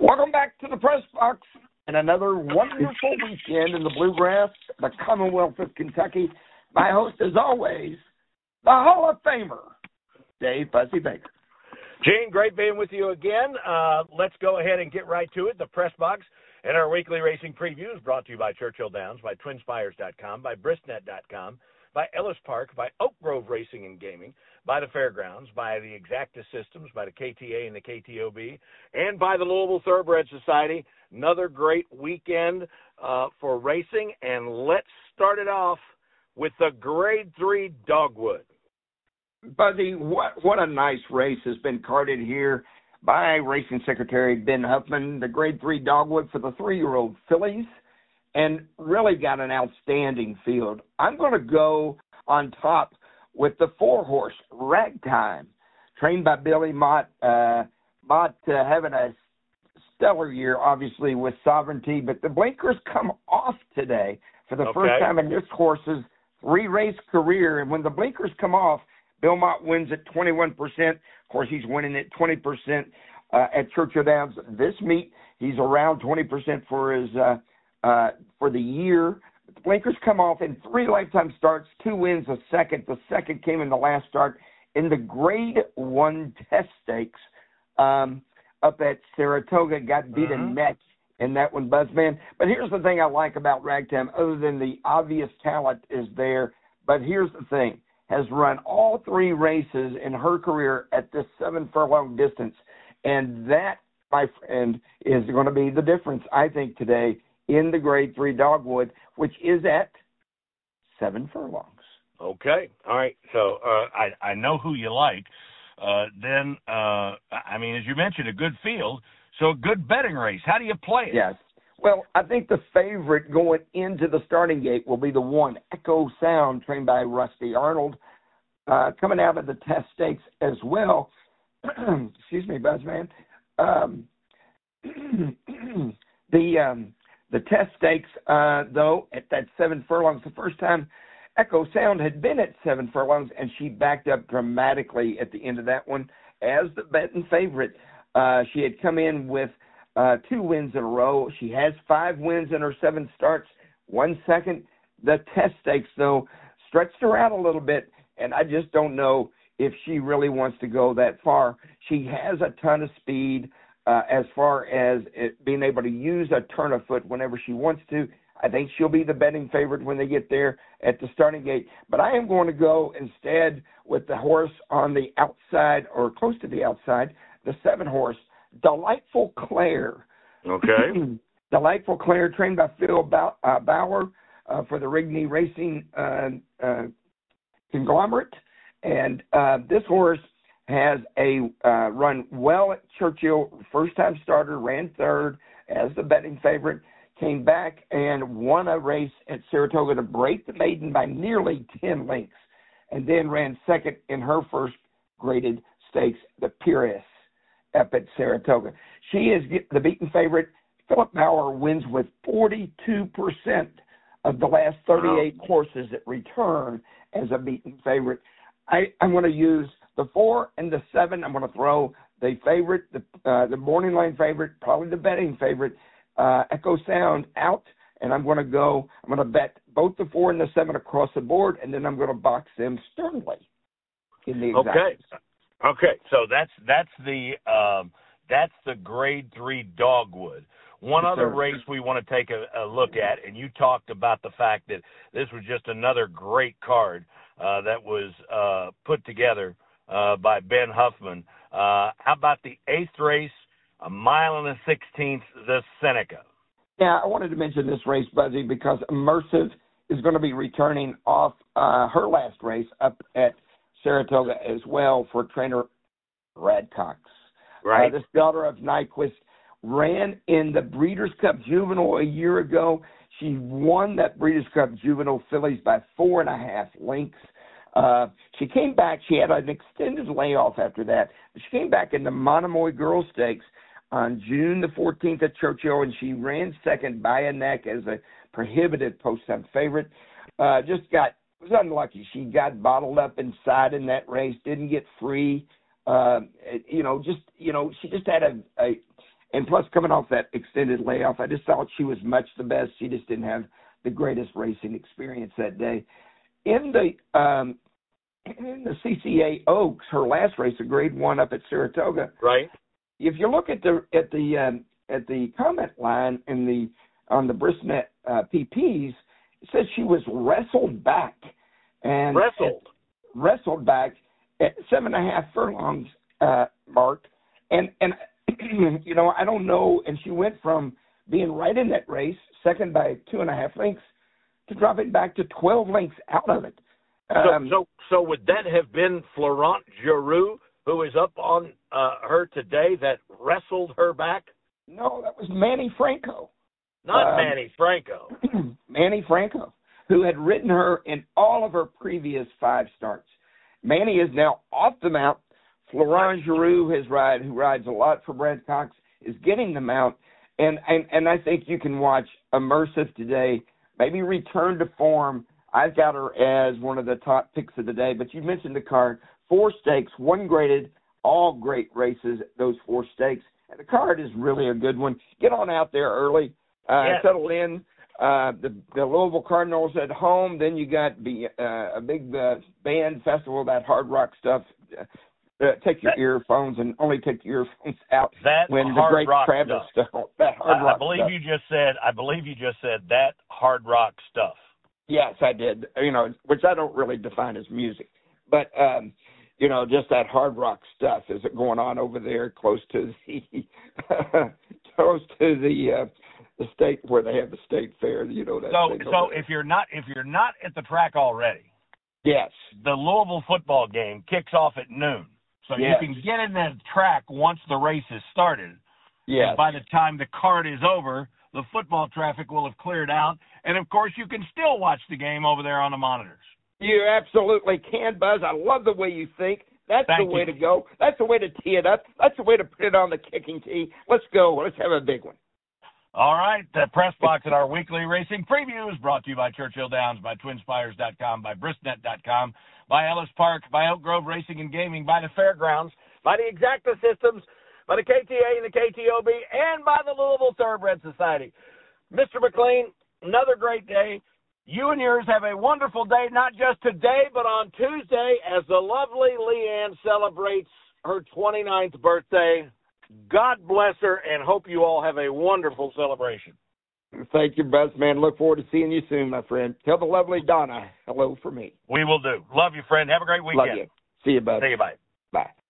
Welcome back to the Press Box and another wonderful weekend in the Bluegrass, the Commonwealth of Kentucky. My host, as always, the Hall of Famer, Dave Buzzy Baker. Gene, great being with you again. Let's go ahead and get right to it. The Press Box and our weekly racing previews brought to you by Churchill Downs, by TwinSpires.com, by Bristnet.com, by Ellis Park, by Oak Grove Racing and Gaming, by the Fairgrounds, by the Exacta Systems, by the KTA and the KTOB, and by the Louisville Thoroughbred Society. Another great weekend for racing, and let's start it off with the Grade 3 Dogwood. Buzzy, what a nice race has been carded here by Racing Secretary Ben Huffman, the Grade 3 Dogwood for the 3-year-old fillies, and really got an outstanding field. I'm going to go on top with the 4-horse Ragtime, trained by Billy Mott. Mott having a stellar year, obviously, with Sovereignty, but the blinkers come off today for the first time in this horse's 3-race career, and when the blinkers come off, Bill Mott wins at 21%. Of course, he's winning at 20% at Churchill Downs this meet. He's around 20% for his for the year. The blinkers come off in 3 lifetime starts, 2 wins, a second. The second came in the last start in the Grade 1 Test Stakes up at Saratoga. Got beat a neck in that one, Buzzman. But here's the thing I like about Ragtime, other than the obvious talent is there. But here's the thing. Has run all 3 races in her career at this 7-furlong distance. And that, my friend, is going to be the difference, I think, today in the Grade 3 Dogwood, which is at 7 furlongs. Okay. All right. So I know who you like. Then, I mean, as you mentioned, a good field. So a good betting race. How do you play it? Yes. Well, I think the favorite going into the starting gate will be the 1, Echo Sound, trained by Rusty Arnold, coming out of the Test Stakes as well. Excuse me, Buzzman. The Test Stakes, though, at that 7 furlongs, the first time Echo Sound had been at 7 furlongs, and she backed up dramatically at the end of that one as the betting favorite. She had come in with 2 wins in a row. She has 5 wins in her 7 starts, 1 second. The Test Stakes, though, stretched her out a little bit, and I just don't know if she really wants to go that far. She has a ton of speed as far as being able to use a turn of foot whenever she wants to. I think she'll be the betting favorite when they get there at the starting gate. But I am going to go instead with the horse on the outside or close to the outside, the 7-horse, Delightful Claire. Okay. Delightful Claire, trained by Phil Bauer for the Rigney Racing conglomerate. And this horse has run well at Churchill, first-time starter, ran 3rd as the betting favorite, came back and won a race at Saratoga to break the maiden by nearly 10 lengths, and then ran 2nd in her first graded stakes, the Pyrrhus, up at Saratoga. She is the beaten favorite. Philip Bauer wins with 42% of the last 38 horses that return as a beaten favorite. I'm going to use the 4 and the 7. I'm going to throw the favorite, the morning line favorite, probably the betting favorite, Echo Sound out, and I'm going to bet both the 4 and the 7 across the board, and then I'm going to box them sternly in the exact. Okay, so that's the Grade 3 Dogwood. One other race we want to take a look at, and you talked about the fact that this was just another great card that was put together by Ben Huffman. How about the 8th race, 1 16 miles, the Seneca? Yeah, I wanted to mention this race, Buzzy, because Immersive is going to be returning off her last race up at Saratoga as well for trainer Brad Cox. Right. This daughter of Nyquist ran in the Breeders' Cup Juvenile a year ago. She won that Breeders' Cup Juvenile fillies by 4.5 lengths. She came back. She had an extended layoff after that. She came back in the Monomoy Girls Stakes on June the 14th at Churchill, and she ran 2nd by a neck as a prohibitive post-time favorite. Was unlucky. She got bottled up inside in that race, didn't get free. She just had And plus, coming off that extended layoff, I just thought she was much the best. She just didn't have the greatest racing experience that day. In the CCA Oaks, her last race, a Grade 1 up at Saratoga. Right. If you look at the comment line on the Brisnet PPs, it says she was wrestled back and wrestled back at 7.5 furlongs mark, and you know, I don't know, and she went from being right in that race, second by 2.5 lengths, to dropping back to 12 lengths out of it. So would that have been Florent Giroux, who is up on her today, that wrestled her back? No, that was Manny Franco. Not Manny Franco. Manny Franco, who had ridden her in all of her previous 5 starts. Manny is now off the mount. Florent Giroux, who rides a lot for Brad Cox, is getting the mount. And I think you can watch Immersive today, maybe return to form. I've got her as one of the top picks of the day. But you mentioned the card. 4 stakes, 1 graded, all great races, those 4 stakes. And the card is really a good one. Get on out there early. Settle in. The Louisville Cardinals at home. Then you got a big band festival, that hard rock stuff. Take your earphones and only take your earphones out when the great Travis stuff. That hard rock I believe stuff. you just said that hard rock stuff. Yes, I did. You know, which I don't really define as music, but you know, just that hard rock stuff is going on over there, close to the state where they have the state fair. You know that. So if you're not at the track already, yes, the Louisville football game kicks off at noon. So yes, you can get in that track once the race has started. Yes. And by the time the card is over, the football traffic will have cleared out. And, of course, you can still watch the game over there on the monitors. You absolutely can, Buzz. I love the way you think. That's the way to go. That's the way to tee it up. That's the way to put it on the kicking tee. Let's go. Let's have a big one. All right. The press box at our weekly racing preview is brought to you by Churchill Downs, by TwinSpires.com, by Brisnet.com, by Ellis Park, by Elk Grove Racing and Gaming, by the Fairgrounds, by the Exacta Systems, by the KTA and the KTOB, and by the Louisville Thoroughbred Society. Mr. McLean, another great day. You and yours have a wonderful day, not just today, but on Tuesday as the lovely Leanne celebrates her 29th birthday. God bless her, and hope you all have a wonderful celebration. Thank you, Buzz, man. Look forward to seeing you soon, my friend. Tell the lovely Donna hello for me. We will do. Love you, friend. Have a great weekend. Love you. See you, Buzz. See you. Bye. Bye.